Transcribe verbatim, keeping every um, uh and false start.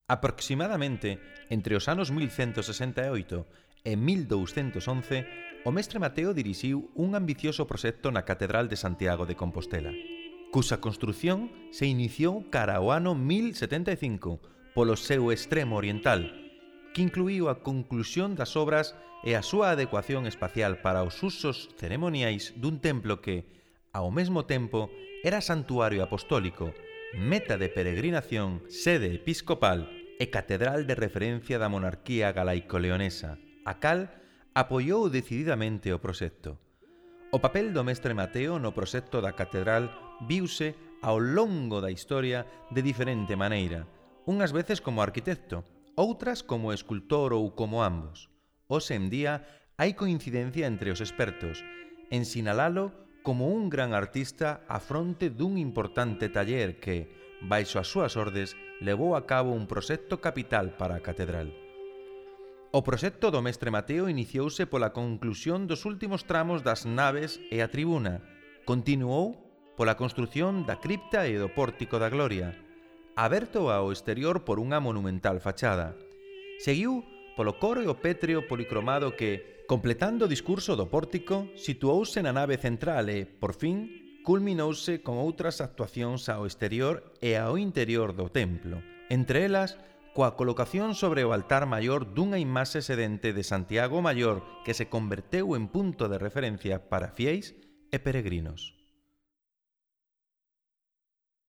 Aproximadamente entre os anos mil cento sesenta e oito e mil douscentos once, o mestre Mateo dirixiu un ambicioso proxecto na Catedral de Santiago de Compostela, cusa construción se iniciou cara ao ano mil setenta e cinco polo seu extremo oriental, que incluíu a conclusión das obras e a súa adecuación espacial para os usos ceremoniais dun templo que, ao mesmo tempo, era santuario apostólico, meta de peregrinación, sede episcopal e catedral de referencia da monarquía galaico-leonesa, a cal apoiou decididamente o proxecto. O papel do mestre Mateo no proxecto da catedral viuse ao longo da historia de diferente maneira, unhas veces como arquitecto, outras como escultor ou como ambos. Hoxe en día hai coincidencia entre os expertos en sinalalo como un gran artista á fronte dun importante taller que, baixo as súas ordes, levou a cabo un proxecto capital para a catedral. O proxecto do mestre Mateo iniciouse pola conclusión dos últimos tramos das naves e a tribuna, continuou pola construción da cripta e do pórtico da Gloria, aberto ao exterior por unha monumental fachada. Seguiu polo coro e o pétreo policromado que, completando o discurso do pórtico, situouse na nave central e, por fin, culminouse con outras actuacións ao exterior e ao interior do templo, entre elas, coa colocación sobre o altar maior dunha imaxe sedente de Santiago Maior que se converteu en punto de referencia para fiéis e peregrinos.